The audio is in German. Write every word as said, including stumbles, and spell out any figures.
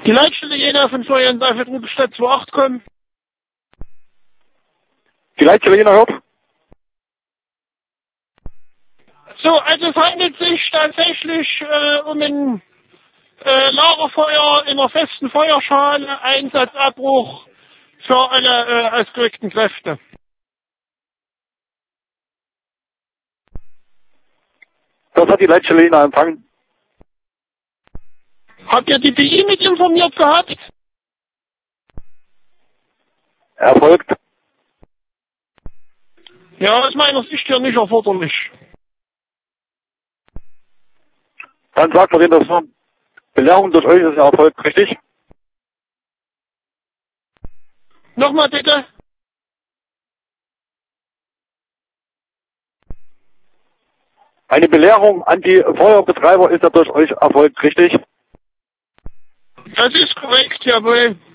Die Leitstelle Jena von Florian Seifert Rudolstadt zwei acht kommen. Die Leitstelle Jena hört. So, also es handelt sich tatsächlich äh, um ein äh, Lagerfeuer in einer festen Feuerschale, Einsatzabbruch für alle äh, ausgerückten Kräfte. Das hat die Leitstelle Jena empfangen. Habt ihr die B I mit informiert gehabt? Erfolgt. Ja, aus meiner Sicht hier nicht erforderlich. Dann sagt man denen, dass nur Belehrung durch euch ist ja erfolgt, richtig? Nochmal bitte. Eine Belehrung an die Feuerbetreiber ist ja durch euch erfolgt, richtig? Das ist korrekt, jawohl.